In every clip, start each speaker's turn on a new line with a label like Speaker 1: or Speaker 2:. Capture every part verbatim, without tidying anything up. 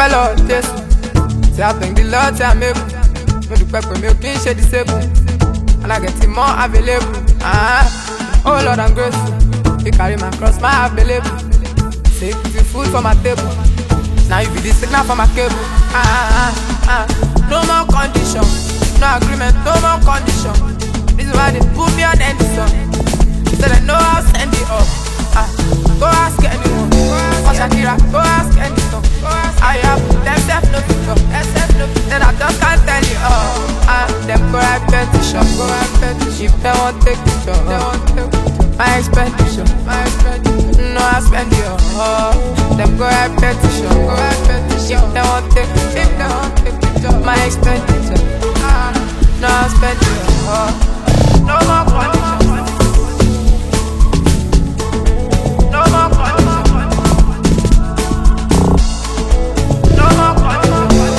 Speaker 1: dúpẹ́ lọ́wọ́ Jésù. Say I thank the Lord, say I'm able. Mo dúpẹ́ pé mi ò kí ń ṣe disable. And I get it more available. Ah, oh Lord, I'm grateful. You carry my cross, my available. Say you put the food for my table. Now you be the signal for my cable. Ah, ah, ah. No more condition, no agreement, no more condition. This is why they put me on any song. So they know I'll send it up. Ah, go ask anyone. For Shakira, go ask anyone. I have them self no people. Then I just can't tell you all. Ah, them go write petition, go write petition. If they won't take picture, they won't take picture. My expenditure, my expenditure. No, I spend it all. Them go write petition, go write petition. If they won't take picture, if they won't take picture. My expenditure, ah, no, I spend it all. No more conditions. No more conditions. No more conditions.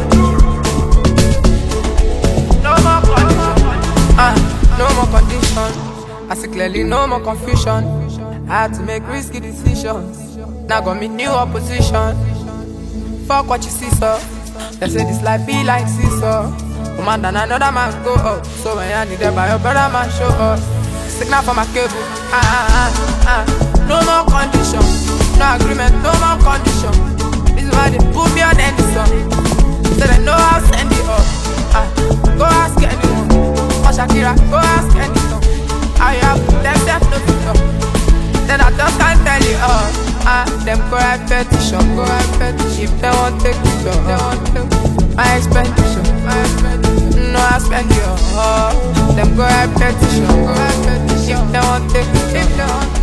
Speaker 1: No more conditions. Ah, no more conditions. I see clearly no more confusion. I had to make risky decisions. Now got me new opposition. Fuck what you see, sir. They say this life be like seesaw. One man than another man go up. So when you need it by your brother man show up. Signal for my cable. Ah, ah, ah, ah. No more condition. No agreement, no more condition. This is why they put me on any song. So they know I'll send it up. Ah, go ask anyone. For Shakira, go ask anyone. I have them self no people. Then I just can't tell you all. Ah, them go write petition, go write petition. If they won't take picture, they won't take picture. My expenditure, my expenditure. No, I spend it all. Them go write petition, go write petition. If they won't take picture, if they won't